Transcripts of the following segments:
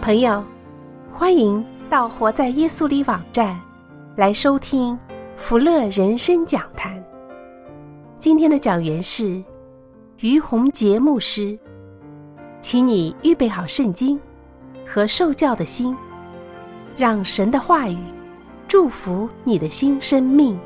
朋友，欢迎到活在耶稣里网站来收听福乐人生讲坛。今天的讲员是于洪杰牧师，请你预备好圣经和受教的心，让神的话语祝福你的新生命。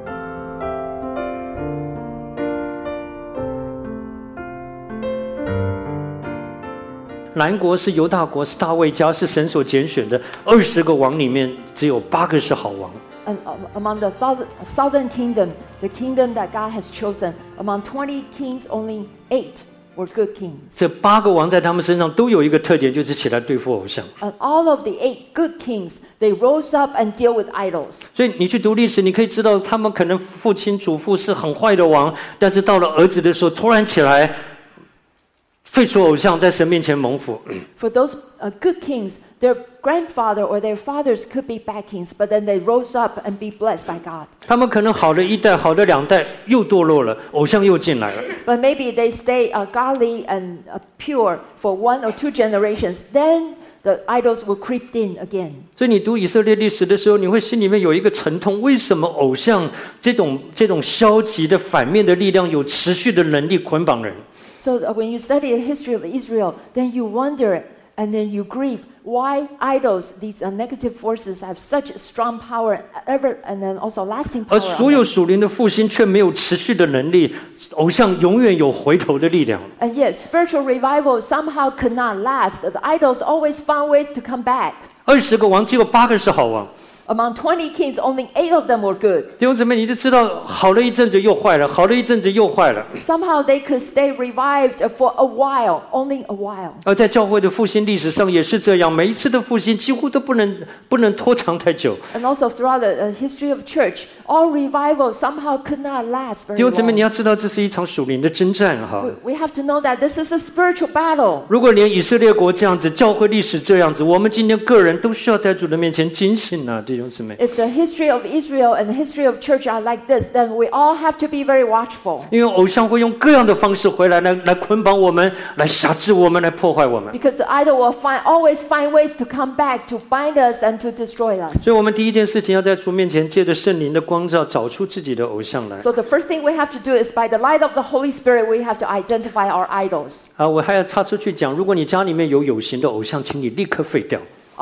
南国是犹大国，是大卫家，是神所拣选的。20个王里面，只有8个是好王。 And among the southern kingdom, the kingdom that God has chosen, among 20 kings, only 8 were good kings. 这8个王在他们身上都有一个特点，就是起来对付偶像。 And all of the 8 good kings, they rose up and deal with idols. 所以你去读历史，你可以知道，他们可能父亲、祖父是很坏的王，但是到了儿子的时候，突然起来。废除偶像，在神面前蒙福。 For those good kings, their grandfather or their fathers could be bad kings, but then they rose up and be blessed by God. 他们可能好了1代，好了2代，又堕落了，偶像又进来了。 But maybe they stay godly and pure for 1 or 2 generations, then the idols will creep in again. 所以你读以色列历史的时候，你会心里面有一个沉痛：为什么偶像这种消极的反面的力量有持续的能力捆绑人？ So when you study the history of Israel, then you wonder and then you grieve why idols, these negative forces, have such strong power ever and then also lasting power. 而所有属灵的复兴却没有持续的能力，偶像永远有回头的力量。 And yet spiritual revival somehow could not last. The idols always found ways to come back. 20个王只有8个是好王。 Among 20 kings, only 8 of them were good. 弟兄姊妹，你就知道好了一阵子又坏了，好了一阵子又坏了。 Somehow they could stay revived for a while, only a while. 而在教会的复兴历史上也是这样，每一次的复兴几乎都不能拖长太久。 And also throughout the history of church, all revival somehow could not last very 弟兄姊妹，你 long. 要知道这是一场属灵的征战哈。 We have to know that this is a spiritual battle. 如果连以色列国这样子，教会历史这样子，我们今天个人都需要在主的面前警醒啊，弟兄姊妹。 If the history of Israel and the history of church are like this, then we all have to be very watchful. 因为偶像会用各样的方式回来捆绑我们，来辖制我们，来破坏我们。 Because the idol will always find ways to come back, to bind us and to destroy us. 所以我们第一件事情要在主面前，借着圣灵的光照，找出自己的偶像来。 So the first thing we have to do is by the light of the Holy Spirit, we have to identify our idols. 我还要插出去讲，如果你家里面有形的偶像，请你立刻废掉。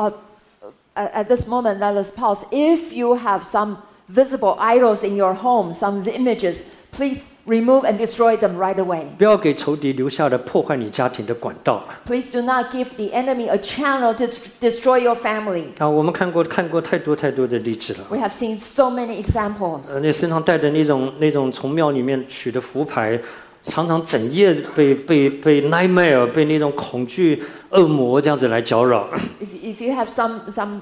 At this moment, let us pause. If you have some visible idols in your home, some images, please remove and destroy them right away. 不要给仇敌留下了破坏你家庭的管道。 Please do not give the enemy a channel to destroy your family. 我们看过太多的例子了。 We have seen so many examples. 那身上带的那种从庙里面取的符牌，常常整夜被 nightmare 被那种恐惧恶魔这样子来搅扰。 If you have some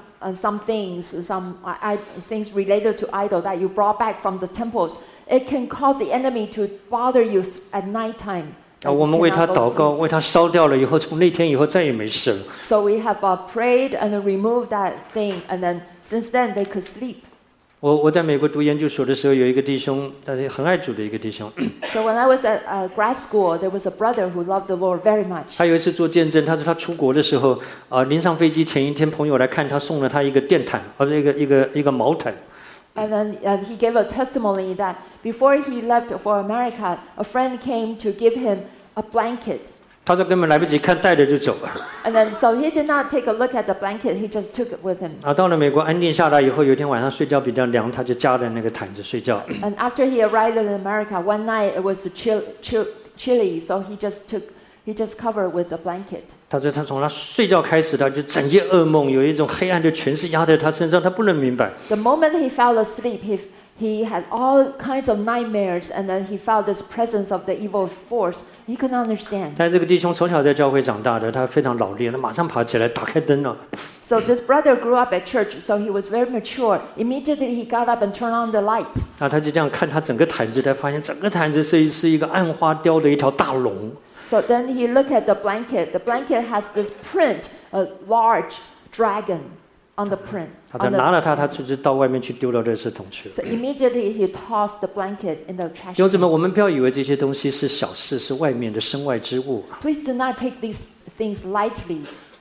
things, things related to idol that you brought back from the temples, it can cause the enemy to bother you at nighttime. 我们为他祷告，为他烧掉了以后，从那天以后再也没事了。 So we have prayed and removed that thing, and then since then they could sleep. 我在美国读研究所的时候，有一个弟兄，他是很爱主的一个弟兄。 So when I was at grad school, there was a brother who loved the Lord very much. 他有一次做见证，他说他出国的时候，临上飞机前一天，朋友来看他，送了他一个电毯，一个毛毯。 And then he gave a testimony that before he left for America, a friend came to give him a blanket. 他说根本来不及看，带着就走了。 And then so he did not take a look at the blanket, he just took it with him. 到了美国安定下来以后，有一天晚上睡觉比较凉，他就夹着那个毯子睡觉。 And after he arrived in America, one night it was chilly, so he just covered with the blanket. 他说他从他睡觉开始，他就整夜噩梦，有一种黑暗的权势压在他身上，他不能明白。 The moment he fell asleep, he had all kinds of nightmares, and then he felt this presence of the evil force. He couldn't understand. 但这个弟兄从小在教会长大的，他非常老练，他马上爬起来打开灯了。 So this brother grew up at church, so he was very mature. Immediately he got up and turned on the lights. 他就这样看他整个毯子，才发现整个毯子是一个暗花雕的一条大龙。 So then he looked at the blanket. The blanket has this print, a large dragon on the print. 他拿了它，他就是到外面去丢到垃圾桶去了。 So immediately he tossed the blanket in the trash 弟兄姊妹， can. 我们不要以为这些东西是小事，是外面的身外之物。 Please do not take these things lightly.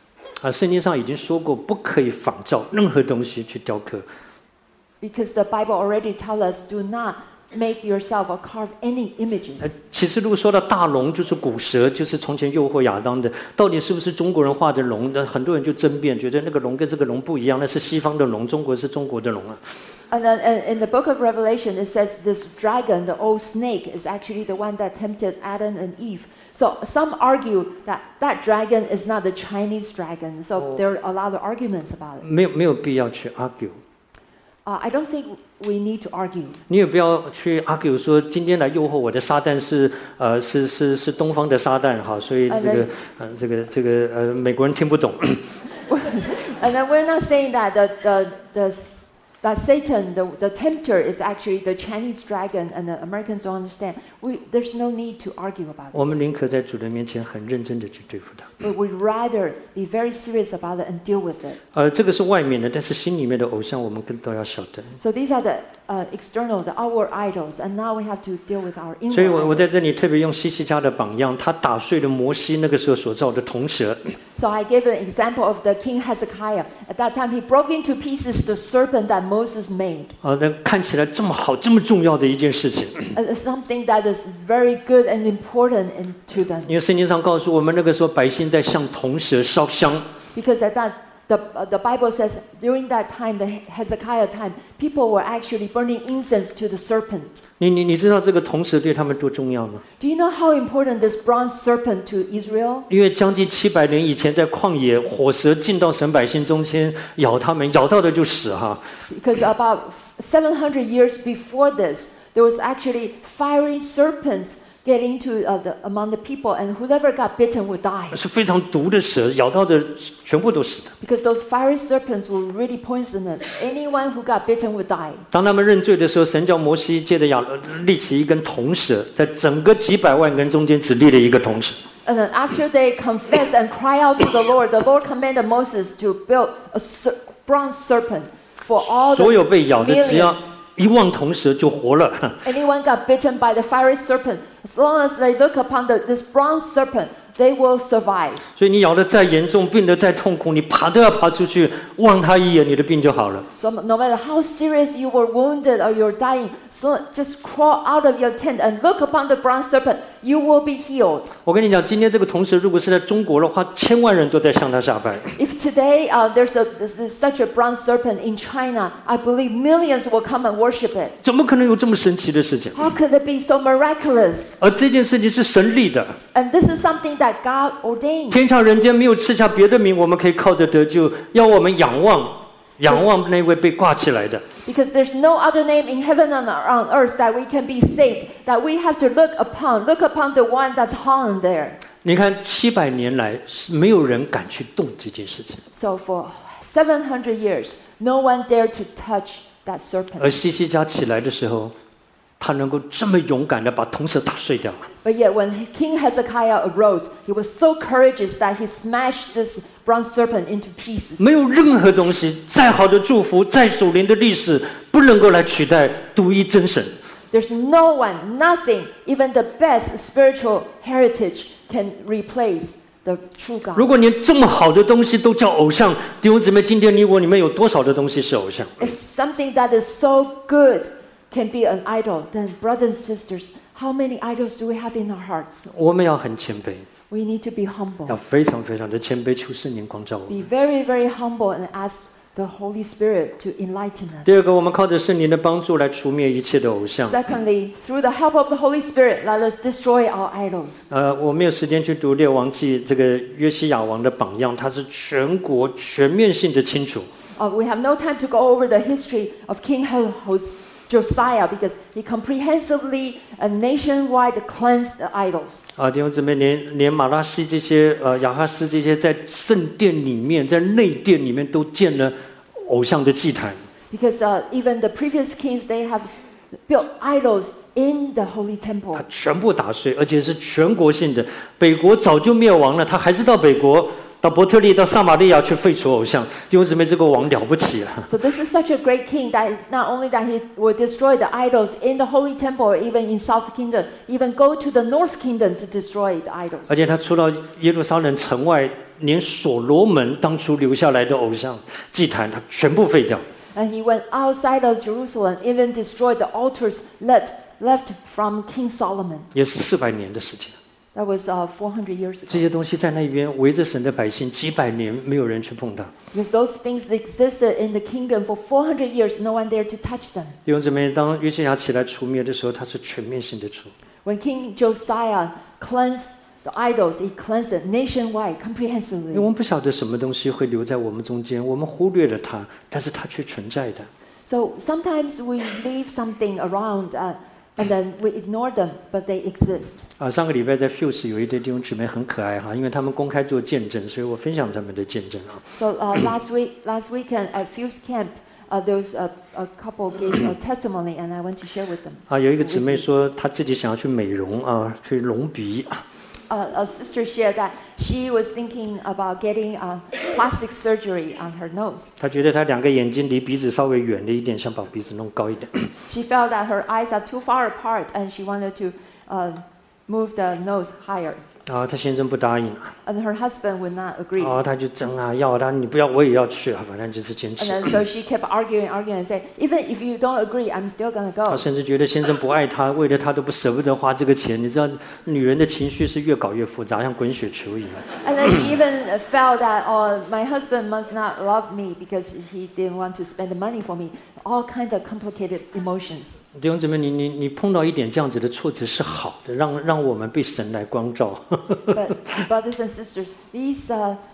圣经上已经说过，不可以仿照任何东西去雕刻。 Because the Bible already tells us, do not make yourself or carve any images. 启示录说到大龙就是古蛇，就是从前诱惑亚当的，到底是不是中国人画的龙？很多人就争辩，觉得那个龙跟这个龙不一样，那是西方的龙，中国是中国的龙啊。 And then in the book of Revelation, it says this dragon, the old snake, is actually the one that tempted Adam and Eve. So some argue that that dragon is not the Chinese dragon. So there are a lot of arguments about it. 没有必要去 argue。 I don't think we need to argue. 你也不要去 argue 说今天来诱惑我的撒旦是东方的撒旦哈，所以这个美国人听不懂。 And then we're not saying that that Satan, the tempter, is actually the Chinese dragon, and the Americans don't understand. There's no need to argue about it. 我们宁可在主的面前很认真的去对付他。 But we'd rather be very serious about it and deal with it. 这个是外面的，但是心里面的偶像，我们更都要晓得。 So these are the external, the outward idols, and now we have to deal with our inward. 所以我在这里特别用西西家的榜样，他打碎了摩西那个时候所造的铜蛇。 So I gave an example of the King Hezekiah. At that time, he broke into pieces the serpent that Moses made. 那看起来这么好、这么重要的一件事情。 Something that is very good and important to them. 因为圣经上告诉我们，那个时候百姓在向铜蛇烧香。 Because at that the Bible says during that time, the Hezekiah time, people were actually burning incense to the serpent. 你知道这个铜蛇对他们多重要吗？ Do you know how important this bronze serpent to Israel? 因为将近700年以前，在旷野，火蛇进到神百姓中间，咬他们，咬到的就死哈。 Because about 700 years before this, there was actually fiery serpents getting to among the people, and whoever got bitten would die. 是非常毒的蛇，咬到的全部都死的。 Because those fiery serpents were really poisonous. Anyone who got bitten would die. 当他们认罪的时候，神叫摩西借着立起一根铜蛇，在整个几百万人中间只立了一个铜蛇。 And then after they confess and cry out to the Lord commanded Moses to build a bronze serpent for all the 所有被咬的，只要 millions. 一望铜蛇就活了。 Anyone got bitten by the fiery serpent, as long as they look upon this bronze serpent, they will survive. 所以你咬得再严重，病得再痛苦，你爬都要爬出去，望他一眼，你的病就好了。 So no matter how serious you were wounded or you're dying, so just crawl out of your tent and look upon the bronze serpent. You will be healed. 我跟你讲，今天这个铜蛇如果是在中国的话，千万人都在向他下拜。 If today there's such a bronze serpent in China, I believe millions will come and worship it. 怎么可能有这么神奇的事情？ How could it be so miraculous? 而这件事情是神立的， And this is something that God ordained. 天下人间没有赐下别的名，我们可以靠着得救，要我们仰望那位被挂起来的。 Because there's no other name in heaven and on earth that we can be saved, that we have to look upon the one that's hung there. 你看700年来，没有人敢去动这件事情。 So for 700 years, no one dared to touch that serpent. 而西西家起来的时候，他能够这么勇敢的把铜蛇打碎掉。 But yet when King Hezekiah arose, he was so courageous that he smashed this bronze serpent into pieces. 没有任何东西，再好的祝福，再属灵的历史，不能够来取代独一真神。 There's no one, nothing, even the best spiritual heritage can replace the true God. 如果连这么好的东西都叫偶像，弟兄姊妹，今天你我里面有多少的东西是偶像？ If something that is so good can be an idol, then brothers and sisters, how many idols do we have in our hearts? 我们要很谦卑， We need to be 要 humble. 非常非常的谦卑，求圣灵光照我们。 Be very, very humble and ask the Holy Spirit to enlighten 第 us. 二个，我们靠着圣灵的帮助来除灭一切的偶像。 Secondly, through the help of the Holy Spirit, let us destroy our idols. 我没有时间去读列王记这个约西亚王的榜样，他是全国全面性的清除。 We have no time to go over the history of King Josiah because he comprehensively and nationwide cleansed the idols. 弟兄姊妹，连马拉西这些亚哈斯这些在圣殿里面，在内殿里面都建了偶像的祭坛。 Because even the previous kings, they have built idols in the holy temple. 他全部打碎，而且是全国性的。北国早就灭亡了，他还是到北国。 到伯特利，到撒玛利亚去废除偶像，弟兄姊妹，这个王了不起啊！ So this is such a great king that not only that he will destroy the idols in the holy temple or even in South Kingdom, even go to the North Kingdom to destroy the idols. 而且他出到耶路撒冷城外， 连所罗门当初留下来的偶像祭坛，他全部废掉。 And he went outside of Jerusalem, even destroyed the altars left from King Solomon. 也是400年的时间。 That was 400 years 这 ago. 些东西在那边围着神的百姓几百年，没有人去碰它。 Because those things existed in the kingdom for 400 years, no one dared to touch them. 弟兄姊妹，当约西亚起来除灭的时候，他是全面性的除。 When King Josiah cleansed the idols, he cleansed it nationwide, 因为 comprehensively. 我们不晓得什么东西会留在我们中间，我们忽略了它，但是它却存在的。 So sometimes we leave something around and then we ignore them, but they exist. 上个礼拜在 Fuse 有一对弟兄姊妹很可爱哈，因为他们公开做见证，所以我分享他们的见证啊。 So last weekend at Fuse Camp, there was a couple gave a testimony, and I want to share with them. 有一个姊妹说，她自己想要去美容啊，去隆鼻。 A sister shared that she was thinking about getting plastic surgery on her nose. 她觉得她2个眼睛离鼻子稍微远了一点，想把鼻子弄高一点。 She felt that her eyes are too far apart, and she wanted to move the nose higher. 她先生不答应。 And her husband would not agree. 她就争啊，要她你不要我也要去啊，反正就是坚 And 持。 then so she kept arguing and said, even if you don't agree, I'm still gonna 她 go. 甚至觉得先生不爱她，为了她都不舍不得花这个钱。你知道，女人的情绪是越搞越复杂，像滚雪球一样。 And then she even felt that, oh, my husband must not love me because he didn't want to spend the money for me. All kinds of complicated emotions. 弟兄姊妹，你碰到一点这样子的挫折是好的，让我们被神来光照。 But brothers and sisters, these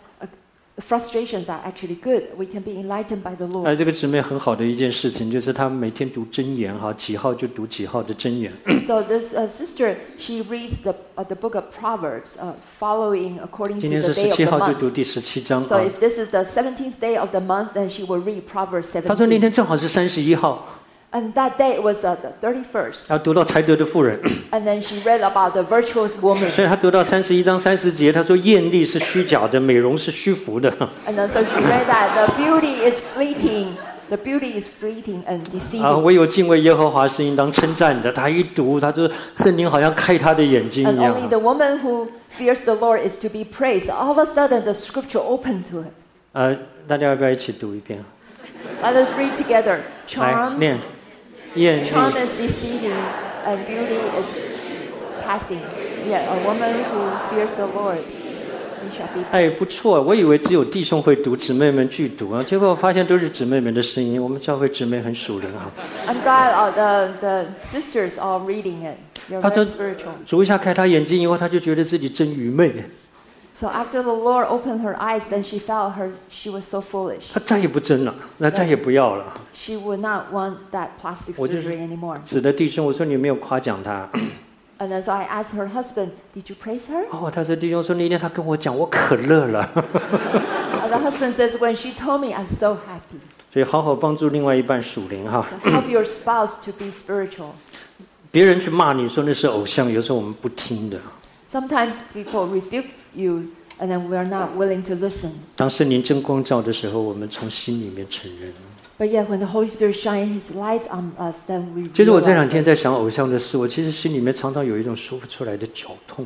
frustrations are actually good. We can be enlightened by the Lord. 这个姊妹很好的一件事情，就是她每天读箴言哈，几号就读几号的箴言。 So this sister, she reads the book of Proverbs, following according 今 to 天 the 是 day of 17 the 号就读 month. 第17章 So if this is the 17th day of the month, then she will read Proverbs 她说那 17. 天正好是31号， And that day was the 31st. 她读到才德的妇人， And then she read about the virtuous woman. 所以她读到31章30节，她说艳丽是虚假的，美容是虚浮的。 And then so she read that the beauty is fleeting. The beauty is fleeting and deceiving. 唯有敬畏耶和华是应当称赞的。她一读，她说圣灵好像开她的眼睛 And 一样。 only the woman who fears the Lord is to be praised. All of a sudden, the scripture opened to it. 大家要不要一起读一遍？ Let us read together. 来 Charm, 念，艳丽。 charm is deceiving, and beauty is passing. Yet a woman who fears the Lord, he shall be 哎， praised. 不错，我以为只有弟兄会读，姊妹们去读啊，结果我发现都是姊妹们的声音。我们教会姊妹很属灵哈。 I'm glad the sisters are reading it. You're 她 very 说 spiritual. 主一下开她眼睛以后，她就觉得自己真愚昧， So after the Lord opened her eyes, then she felt she was so foolish. 她再也不争了，那再也不要了。 She would not want that plastic 我就 surgery anymore. 指的弟兄，我说你没有夸奖她。 And then so I asked her husband, "Did you praise her?" 他说弟兄说那天他跟我讲，我可乐了。 And the husband says, "When she told me, I'm so happy." 所以好好帮助另外一半属灵哈。 So help your spouse to be spiritual. 别人去骂你说那是偶像，有时候我们不听的。 Sometimes people rebuke you, and then we are not willing to listen. 当圣灵真光照的时候，我们从心里面承认。 But yet, when the Holy Spirit shines His light on us, then we 其实我这2 realize 天 it. 在想偶像的事，我其实心里面常常有一种说不出来的绞痛，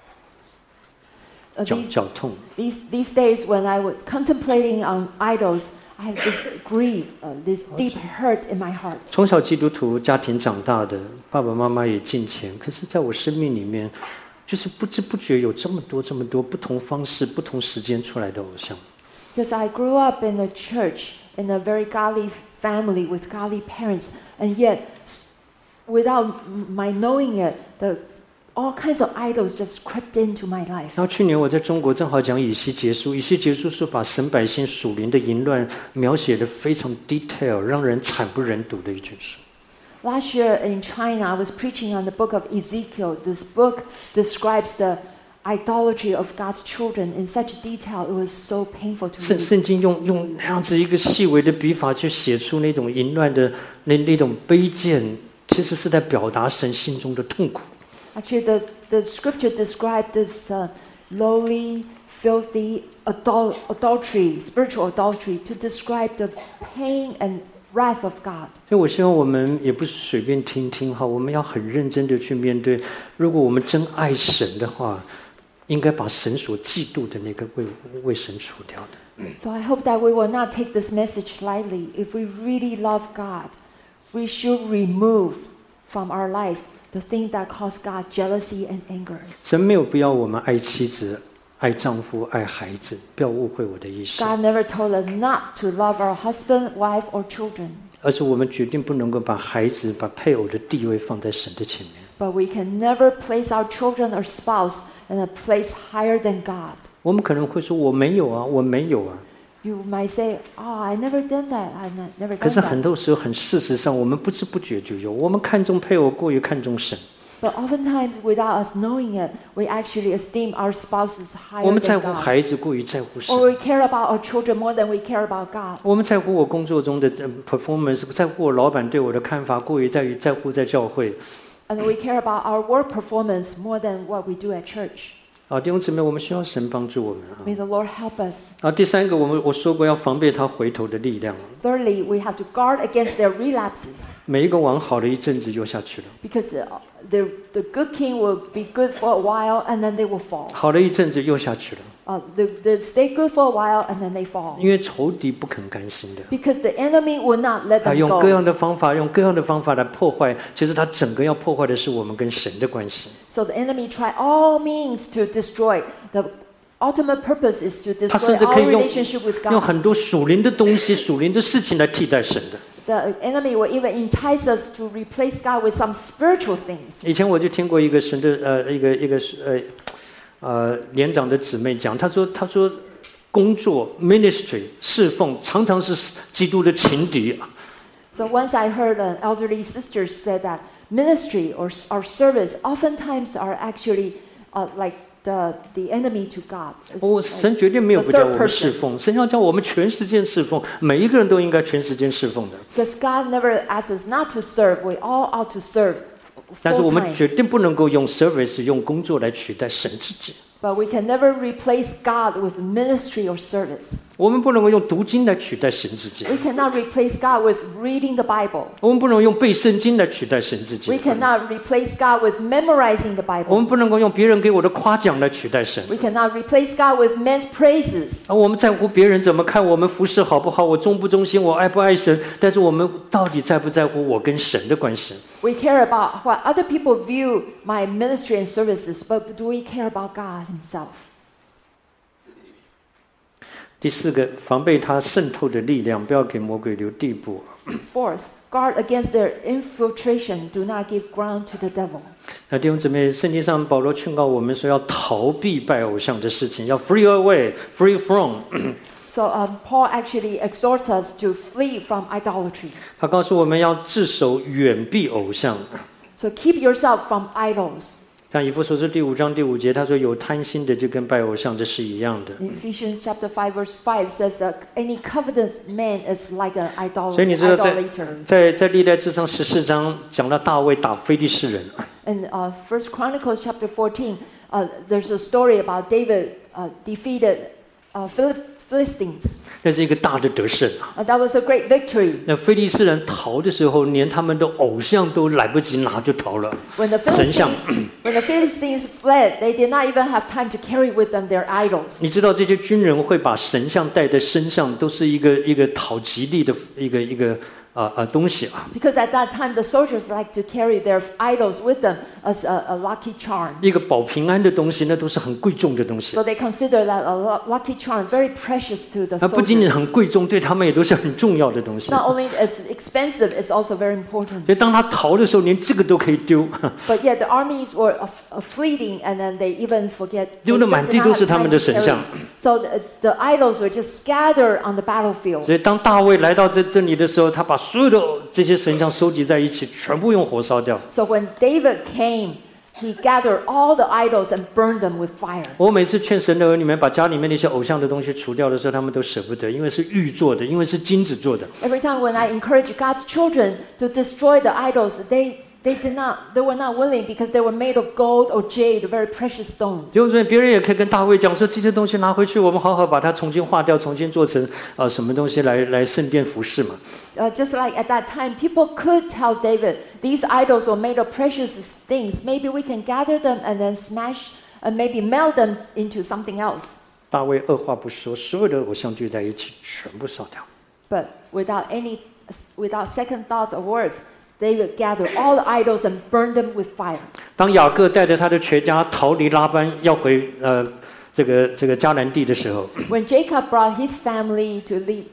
绞痛。 These days, when I was contemplating on idols, I have this grief, this deep hurt in my heart. 从小基督徒家庭长大的，爸爸妈妈也敬虔，可是在我生命里面，就是不知不觉有这么多不同方式、不同时间出来的偶像。 Because I grew up in a church, in a very godly family with godly parents, and yet, without my knowing it, all kinds of idols just crept into my life. 然后去年我在中国正好讲以西结书，以西结书是把神百姓属灵的淫乱描写的非常 detail， 让人惨不忍睹的一卷书。 Last year in China, I was preaching on the book of Ezekiel. This book describes the idolatry of God's children in such detail. It was so painful to read. 圣经用那样子一个细微的笔法去写出那种淫乱的那种卑贱，其实是在表达神心中的痛苦。 Actually, the scripture described this lowly, filthy adultery, spiritual adultery, to describe the pain and wrath of God. 所以我希望我们也不是随便听听哈，我们要很认真的去面对。如果我们真爱神的话， 应该把神所嫉妒的那个为神除掉的。 So I hope that we will not take this message lightly. If we really love God, we should remove from our life the thing that cause God jealousy and anger. 神没有不要我们爱妻子、爱丈夫、爱孩子，不要误会我的意思。 God never told us not to love our husband, wife, or children. 而是我们决定不能够把孩子、把配偶的地位放在神的前面。 But we can never place our children or spouse in a place higher than God. 我们可能会说我没有啊，我没有啊。 You might say, "Oh, I never done that. I never 可 done 是很 that." 多时候，事实上，我们不知不觉就有。我们看重配偶，过于看重神。 But oftentimes, without us knowing it, we actually esteem our spouses 我 higher 们在 than 乎 God. 孩子，过于在乎神。 Or we care about our children more than we care about God. 我们在乎我工作中的performance， 在乎我老板对我的看法，过于在乎在教会。 And we care about our work performance more than what we do at church. 啊，弟兄姊妹，我们需要神帮助我们啊。 May the Lord help us. 啊，第三个，我说过要防备他回头的力量。 Thirdly, we have to guard against their relapses. 每一个王好了一阵子又下去了， Because the good king will be good for a while and then they will fall. 好了一阵子又下去了， They stay good for a while and then they fall. 因为仇敌不肯甘心的。 Because the enemy will not let 他 them 用各样 go. 的方法，用各样的方法来破坏。其实他整个要破坏的是我们跟神的关系。 So the enemy try all means to destroy. The ultimate purpose is to 他 destroy 甚至可 our 以用 relationship with 用 God. 很多属灵的东西、属灵的事情来替代神的。 The enemy will even entice us to replace God with some spiritual things. 以前我就听过一个神的年长的姊妹讲，她说工作 ministry 侍奉常常是基督的情敌。 So once I heard an elderly sister said that ministry or our service oftentimes are actually like the enemy to God. It's 神 like 绝对没有 the 不叫 third 我们侍 person. 奉，神要叫我们全时间侍奉，每一个人都应该全时间侍奉的。 Because God never asks us not to serve. We all ought to serve 但是 full 我们 time. 绝对不能够用 service 用工作来取代神自己。 But we can never replace God with ministry or service. 我们不能够用读经来取代神自己， We cannot replace God with reading the Bible. 我们不能用背圣经来取代神自 We 己， cannot replace God with memorizing the 我 Bible. 们不能够用别人给我的夸奖来取代神。 We cannot replace God with men's praises. 而我们在乎别人怎么看我们服侍好不好，我忠不忠心，我爱不爱神，但是我们到底在不在乎我跟神的关系？ We care about what other people view my ministry and services, but do we care about God Himself? 第四个，防备他渗透的力量，不要给魔鬼留地步。 Fourth, guard against their infiltration. Do not give ground to the devil. 那弟兄姊妹，圣经上保罗劝告我们说，要逃避拜偶像的事情，要 free away, free from。 So Paul actually exhorts us to flee from idolatry. 他告诉我们要自守，远避偶像。 So keep yourself from idols. 像以弗所书第5章第5节，他说有贪心的就跟拜偶像的是一样的。 In Ephesians chapter 5 verse 5 says any covetous man is like an 所以你知道 idolater. 在历代志上14章讲到大卫打非利士人， In First Chronicles chapter 14, there's a story about David defeated Philistines. 那是一个大的得胜。 That was a great victory. 那非利士人逃的时候，连他们的偶像都来不及拿就逃了。 When the 神像 Philistines fled, they did not even have time to carry with them their idols. 你知道这些军人会把神像带在身上，都是一个讨吉利的一个东西啊。 Because at that time, the soldiers like to carry their idols with them as a lucky charm. 一个保平安的东西，那都是很贵重的东西。 So they consider that a lucky charm very precious to the 那不仅仅 soldiers. 很贵重，对他们也都是很重要的东西。 Not only it's expensive, it's also very important. 所以当他逃的时候，连这个都可以丢。 But yet the armies were fleeing, and then they even forget. 丢得满地都是他们的神像。 So the idols were just scattered on the battlefield. 所以当大卫来到这里的时候，他把所有的这些神像收集在一起，全部用火烧掉。 So when David came, he gathered all the idols and burned them with fire. 我每次劝神的儿女们把家里面那些偶像的东西除掉的时候，他们都舍不得，因为是玉做的，因为是金子做的。 Every time when I encourage God's children to destroy the idols, they were not willing because they were made of gold or jade, very precious stones. 因为别人也可以跟大卫讲说，这些东西拿回去，我们好好把它重新化掉，重新做成什么东西来圣殿服侍嘛。 Just like at that time, people could tell David, these idols were made of precious things. Maybe we can gather them and then smash and maybe meld them into something else. 大卫二话不说，所有的偶像聚在一起，全部烧掉。 But without second thoughts or words, they would gather all the idols and burn them with fire. 当雅各带着他的全家逃离拉班，要回这个迦南地的时候， When Jacob brought his family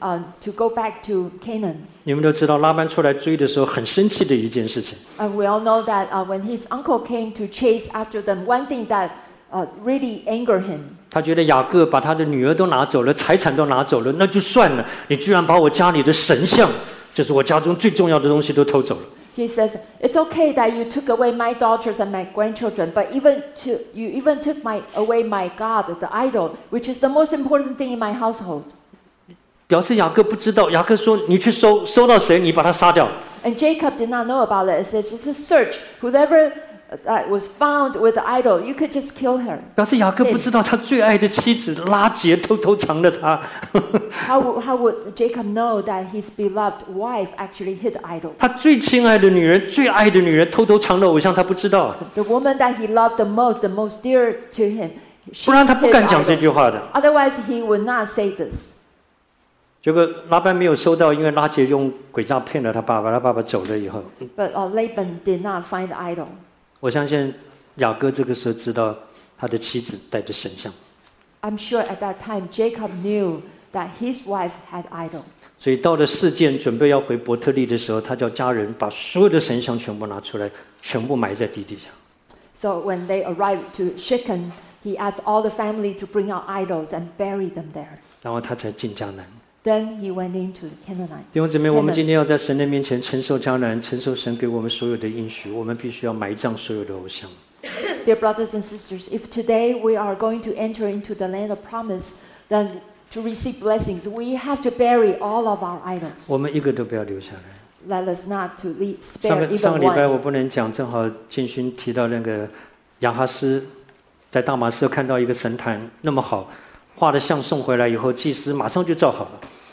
to go back to Canaan, 你们都知道拉班出来追的时候很生气的一件事情。 and we all know that when his uncle came to chase after them, one thing that really angered him. 他觉得雅各把他的女儿都拿走了，财产都拿走了，那就算了，你居然把我家里的神像，就是我家中最重要的东西都偷走了。 He says, "It's okay that you took away my daughters and my grandchildren, but you even took away my God, the idol, which is the most important thing in my household." 表示雅各不知道，雅各说：“你去收到谁，你把他杀掉。” And Jacob did not know about it. It says, "Just search whoever was found with the idol. You could just kill her." 表示雅各不知道他最爱的妻子拉结偷偷藏了他。 How would Jacob know that his beloved wife actually hid the idol? 他最亲爱的女人、最爱的女人偷偷藏了偶像，他不知道， The woman that he loved the most dear to him. 不然他不敢讲这句话的。 Otherwise, he would not say this. 结果拉班没有收到，因为拉结用诡诈骗了他爸爸，他爸爸走了以后， But Laban did not find the idol. 我相信雅各这个时候知道他的妻子带着神像， I'm sure at that time Jacob knew that his wife had idol. 所以到了事件准备要回伯特利的时候，他叫家人把所有的神像全部拿出来，全部埋在地底下。 So when they arrived to Shechem, he asked all the family to bring out idols and bury them there. 然后他才进迦南。 Then he went into the Canaanite. 弟兄姊妹，我们今天要在神的面前承受迦南，承受神给我们所有的应许，我们必须要埋葬所有的偶像。 Dear brothers and sisters, if today we are going to enter into the land of promise, then to receive blessings, we have to bury all of our idols. 我们一个都不要留下来。 Let us not to spare 上个 even 礼拜 one. 我不能讲，正好建勋提到那个亚哈斯在大马士看到一个神坛那么好，画的像送回来以后，祭司马上就造好了。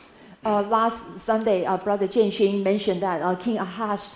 Last Sunday, Brother Jian Xun mentioned that King Ahaz,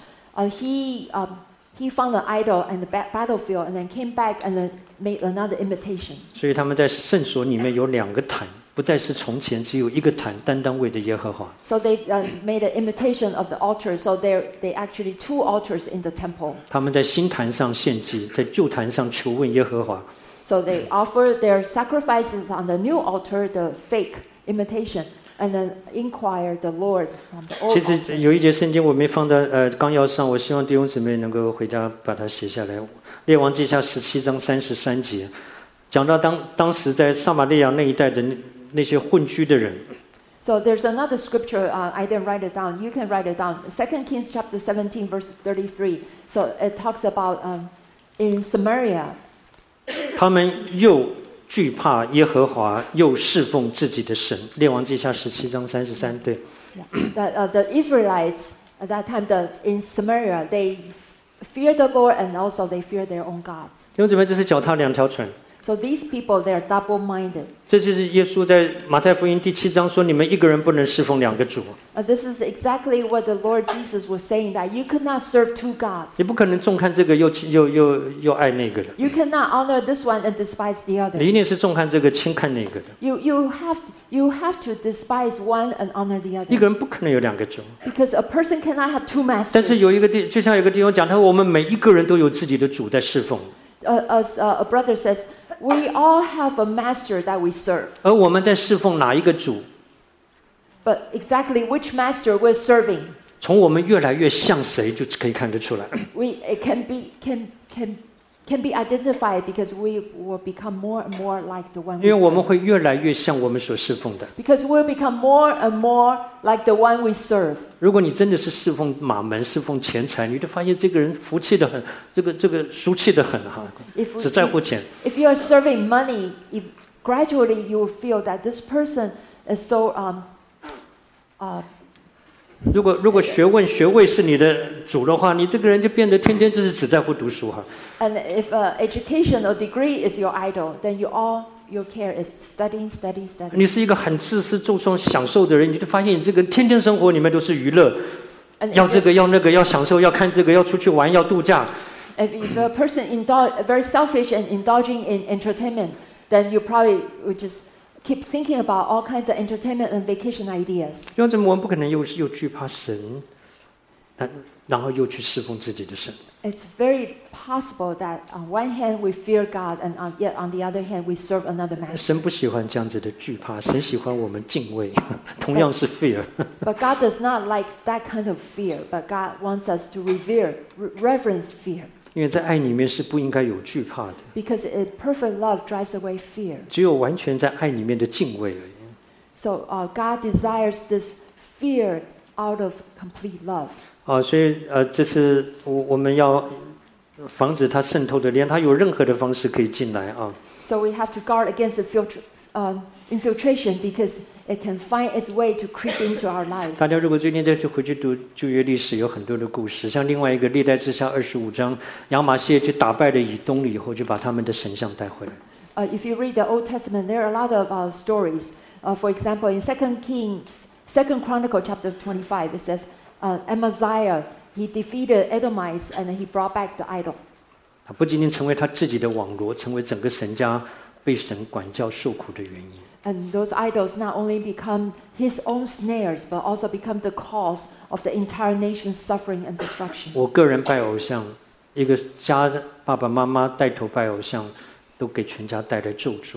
he found an idol in the battlefield and then came back and then made another imitation. 所以他们在圣所里面有2个坛，不再是从前只有一个坛，单单为的耶和华。 So they made an imitation of the altar. So they actually 2 altars in the temple. 他们在新坛上献祭，在旧坛上求问耶和华。 So they offer their sacrifices on the new altar, the fake imitation, and then inquire the Lord from the old 其实 altar. 有一节圣经我没放在纲要上，我希望弟兄姊妹能够回家把它写下来。列王记下17章33节，讲到当时在撒玛利亚那一带的那些混居的人， So there's another scripture. I didn't write it down. You can write it down. 2 Kings chapter 17, verse 33. So it talks about in Samaria. 他们又惧怕耶和华，又侍奉自己的神。列王记下17章33，对。 That the Israelites at that time, in Samaria, they fear the Lord and also they fear their own gods. 弟兄姊妹，这是脚踏2条船。 So these people, they're double-minded. 这就是耶稣在马太福音第7章说：“你们一个人不能侍奉2个主。” This is exactly what the Lord Jesus was saying, that you could not serve 2 gods. 你不可能重看这个又爱那个的， You cannot honor this one and despise the 你 other. 一定是重看这个轻看那个的。 You have to despise one and honor the 一 other. 个人不可能有2个主。 Because a person cannot have 2 但是 masters. 有一个就像有个弟兄讲，他说我们每一个人都有自己的主在侍奉， As a brother says, we all have a master that we serve. 而我们在侍奉哪一个主， But exactly which master we're serving, 从我们越来越像谁就可以看得出来。 it can be identified because we will become more and more like the one 因为 we 我们 serve. 会越来越像我们所侍奉的。 Because we'll become more and more like the one we serve. 如果你真的是侍奉马门、侍奉钱财，你就发现这个人福气的很，这个俗气的很哈， If 只在乎钱。 If you are serving money, if gradually you will feel that this person is so 如果学位是你的主的话，你这个人就变得天天就是只在乎读书哈。 and if education or degree is your idol, then all your care is studying. 你是一个很自私、注重享受的人，你就发现你这个天天生活里面都是娱乐， And 要这个要那个，要享受，要看这个，要出去玩，要度假。 If a person very selfish and indulging in entertainment, then you probably would just keep thinking about all kinds of entertainment and vacation ideas. 因为我们不可能又惧怕神，然后又去侍奉自己的神。 It's very possible that on one hand we fear God, and yet on the other hand we serve another master. 神不喜欢这样子的惧怕，神喜欢我们敬畏，同样是 fear。 But God does not like that kind of fear. But God wants us to reverence fear. 因为在爱里面是不应该有惧怕的。 Because perfect love drives away fear. 只有完全在爱里面的敬畏而已。 So God desires this fear out of complete love. 所以这次我们要防止它渗透的连它有任何的方式可以进来啊。 So we have to guard against the infiltration because it can find its way to creep into our life. 大家如果最近再去回去读旧约历史，有很多的故事，像另外一个历代志下25章，亚玛谢去打败了以东了以后，就把他们的神像带回来。 If you read the Old Testament, there are a lot of stories. For example, in 2 Chronicle chapter 25, it says Amaziah, he defeated Edomites and he brought back the idol. 他不仅仅成为他自己的网罗，成为整个神家被神管教受苦的原因。 And those idols not only become his own snares, but also become the cause of the entire nation's suffering and destruction. 我个人拜偶像，一个家的爸爸妈妈带头拜偶像，都给全家带来咒诅。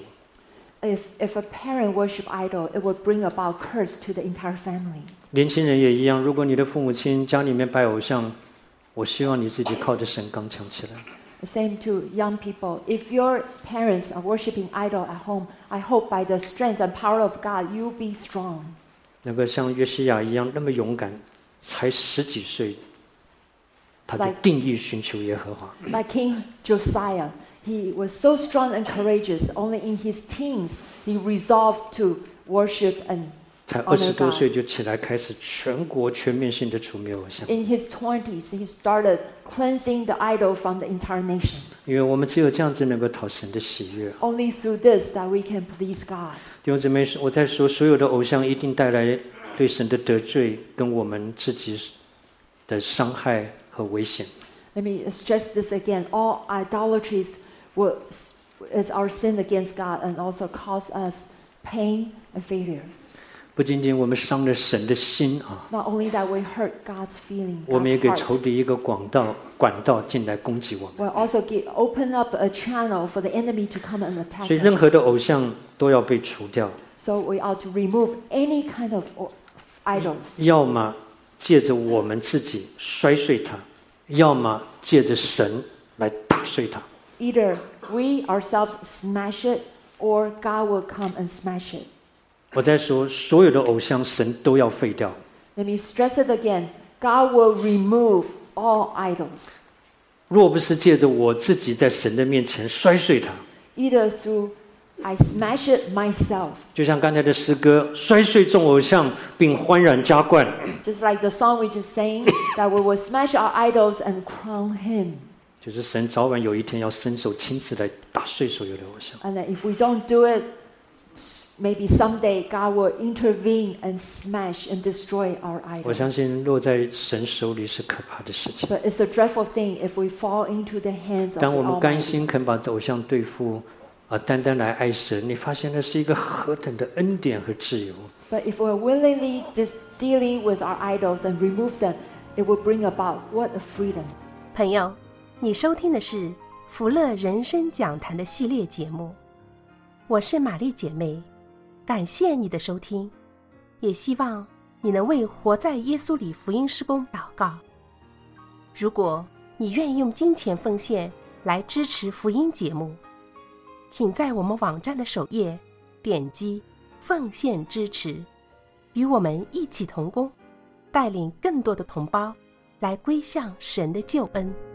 If a parent worship idol, it would bring about curse to the entire family. 年轻人也一样，如果你的父母亲家里面拜偶像，我希望你自己靠着神刚强起来。 The same to young people. If your parents are worshiping idol at home, I hope by the strength and power of God, you'll be strong. 能够像约西亚一样那么勇敢，才10几岁，他就定义寻求耶和华。 Like King Josiah, he was so strong and courageous. Only in his teens, he resolved to worship and 才 honor 20多 God. 岁就起来开始全国全面性的除灭偶像。 In his 20s, he started cleansing the idol from the entire nation. 因为我们只有这样子能够讨神的喜悦。 Only through this that we can please God. 弟兄姊妹，我在说，所有的偶像一定带来对神的得罪，跟我们自己的伤害和危险。 Let me stress this again. All idolatries is our sin against God and also cause us pain and failure. 不仅仅我们伤了神的心啊， Not only that we hurt God's feeling, 我们也 God's 给仇 heart. 敌一个管道进来攻击我们。 We'll also open up a channel for the enemy to come and attack 所以任 us. 何的偶像都要被除掉， So we ought to remove any kind of idols. 要么借着我们自己摔碎它，要么借着神来打碎它。 Either we ourselves smash it, or God will come and smash it. 我在说，所有的偶像神都要废掉。 Let me stress it again. God will remove all idols. 若不是借着我自己在神的面前摔碎它， Either through I smash it myself, 就像刚才的诗歌，摔碎众偶像，并欢然加冠。 just like the song we just sang, that we will smash our idols and crown Him. 就是神早晚有一天要伸手亲自来打碎所有的偶像。 And that if we don't do it, maybe someday God will intervene and smash and destroy our 我相 idols. 信落在神手里是可怕的事情。 But it's a dreadful thing if we fall into the hands of 当 the 我们甘 Almighty. 心肯把偶像对付，单单来爱神，你发现那是一个何等的恩典和自由。 But if we're willingly dealing with our idols and remove them, it will bring about what a freedom. 朋友，你收听的是福乐人生讲坛的系列节目，我是玛丽姐妹，感谢你的收听，也希望你能为活在耶稣里福音事工祷告。如果你愿意用金钱奉献来支持福音节目，请在我们网站的首页点击奉献支持，与我们一起同工，带领更多的同胞来归向神的救恩。